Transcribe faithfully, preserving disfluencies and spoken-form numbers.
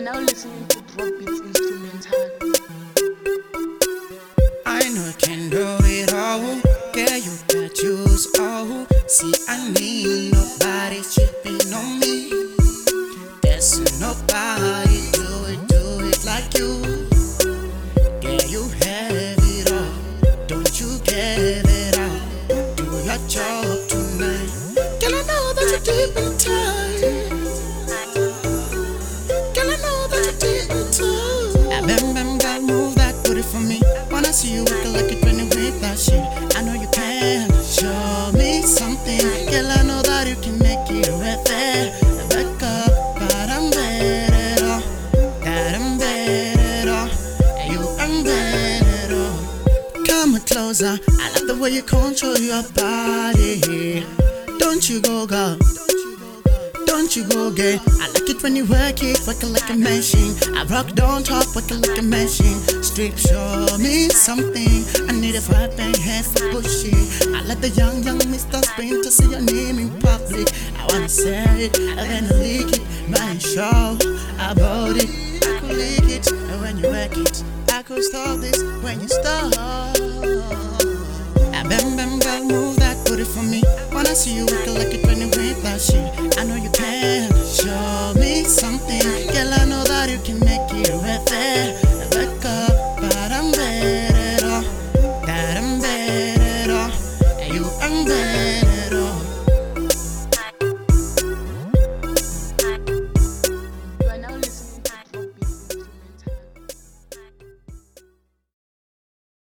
now listening to Drop Beats Instrumental. I know I can do it all. Girl, you got choose all. See, I need nobody shipping on me. There's nobody do it, do it like you. Girl, you have it all. Don't you get it out? Do your job tonight. Girl, I know that you're deep inside. Girl, I know that you're deep inside. Ah, bam, bam, girl, move that booty for me. Wanna see you work like it when you whip that shit. I know you can. Show me something. Girl, I know that you can make it right there. Back up, but I'm better. That I'm better. You I'm better. Come on closer. I love the way you control your body. Don't you go, girl. Don't you go, girl. I like it when you work it, work it like a machine. I rock, don't talk, work it like a machine. Strip, show me something. I need a five bang head for pushing. I let the young, young Mister Spring to see your name in public. I wanna say it, I wanna leak it. Man, show about it. I could leak it, and when you work it, I could stop this when you stop. Ah, bam, bam, girl, move that booty for me. Wanna see you work it like it when you whip that shit. I know you can. Show me something. Girl, I know that you can make it right there.